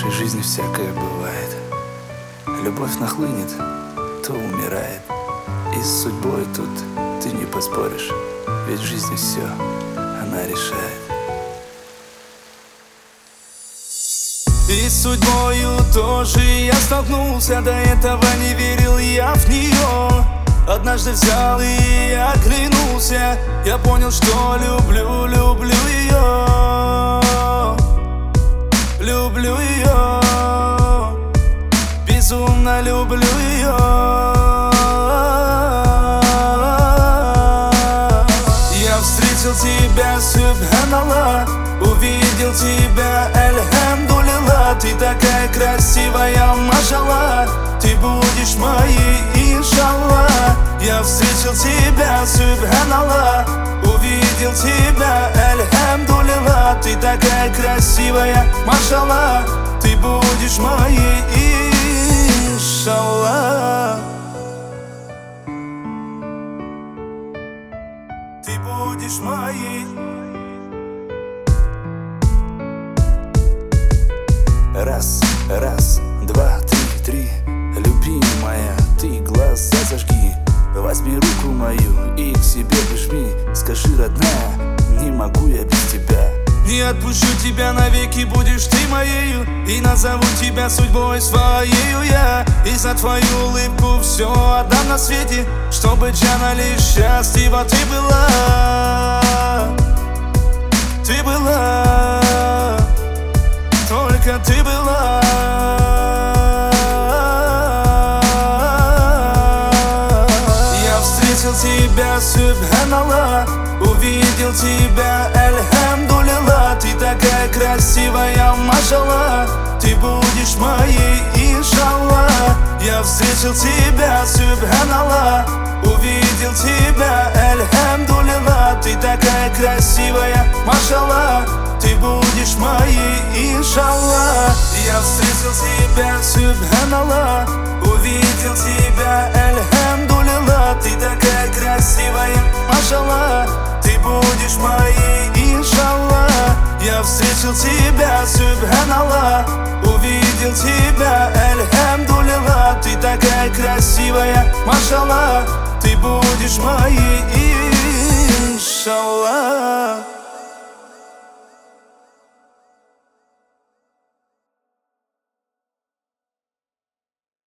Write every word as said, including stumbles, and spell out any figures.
нашей жизни всякое бывает. Любовь нахлынет, то умирает. И с судьбой тут ты не поспоришь, ведь в жизни все она решает. И с судьбою тоже я столкнулся, до этого не верил я в нее. Однажды взял и я клянуся, я понял, что люблю, люблю ее. Люблю ее, безумно люблю ее. Я встретил тебя, субханаллах, увидел тебя, эльхамдулилlah. Ты такая красивая, машаллах, ты будешь моей, иншаллах. Я встретил тебя, субханаллах, увидел тебя, эльхамдулилlah. Ты такая красивая, машаллах, ты будешь моей, иншаллах. Ты будешь моей. Раз, раз, два, три, три. Любимая, ты глаза зажги, возьми руку мою и к себе прижми. Скажи, родная, не могу я без тебя. Не отпущу тебя навеки, будешь ты моею, и назову тебя судьбой своею я. И за твою улыбку все отдам на свете, чтобы Джана лишь счастлива ты была. Ты была, только ты была. Я встретил тебя, субханаллах, увидел тебя, эльхамдулилlah. Ты такая красивая, машаллах, ты будешь моей, иншаллах. Я встретил тебя, субханаллах, увидел тебя, эльхамдулилlah. Ты такая красивая, машаллах, ты будешь моей, иншаллах. Я встретил тебя, субханаллах, увидел тебя, эльхамдулилlah. Ты такая красивая, машаллах, ты будешь моей, иншаллах. Я встретил тебя, субханаллах, увидел тебя, эльхамдулилlah. Ты такая красивая, машаллах, ты будешь моей, иншаллах.